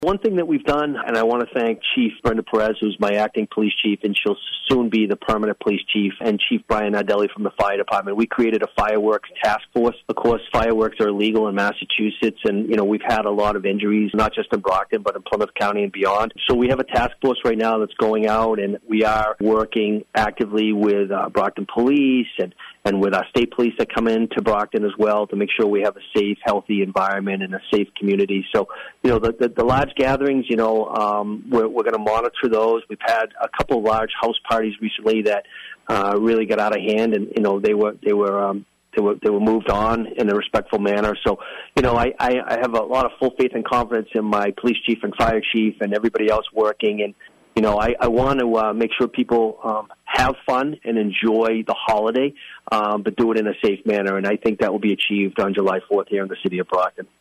One thing that we've done, and I want to thank Chief Brenda Perez, who's my acting police chief, and she'll soon be the permanent police chief, and Chief Brian Nardelli from the fire department. We created a fireworks task force. Of course, fireworks are illegal in Massachusetts, and, we've had a lot of injuries, not just in Brockton, but in Plymouth County and beyond. So we have a task force right now that's going out, and we are working actively with Brockton Police and with our state police that come into Brockton as well to make sure we have a safe, healthy environment and a safe community. So, the large gatherings, we're going to monitor those. We've had a couple of large house parties recently that really got out of hand, and they were moved on in a respectful manner. So, I have a lot of full faith and confidence in my police chief and fire chief and everybody else working. And I want to make sure people have fun and enjoy the holiday, but do it in a safe manner. And I think that will be achieved on July 4th here in the city of Brockton.